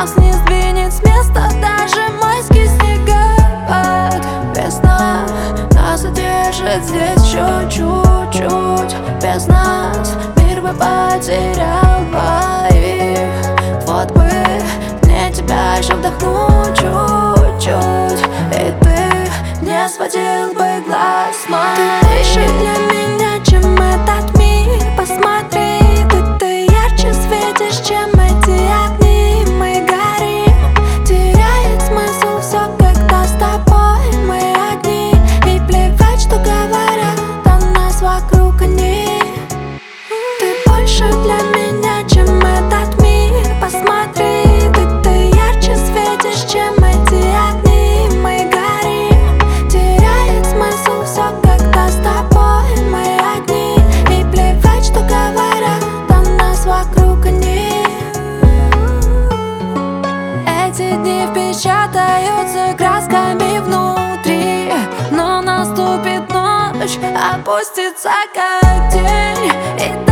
Нас не сдвинет с места даже майский снегопад. Весна нас удержит здесь чуть-чуть. Без нас мир бы потерял двоих. Вот бы мне тебя еще вдохнуть чуть-чуть, и ты не сводил бы глаз с моих. Ты больше для меня, чем этот мир. Посмотри, ты ярче светишь, чем эти огни. Мы горим, теряет смысл все, когда с тобой мы одни. И плевать, что говорят о нас вокруг они. Ты больше для меня, чем этот мир. Посмотри, ты ярче светишь, чем эти огни. Мы горим, теряет смысл все, когда с тобой мы одни. И плевать, что говорят о нас вокруг они. Эти дни впечатаются красками внутри, но наступит ночь, опустится как день, и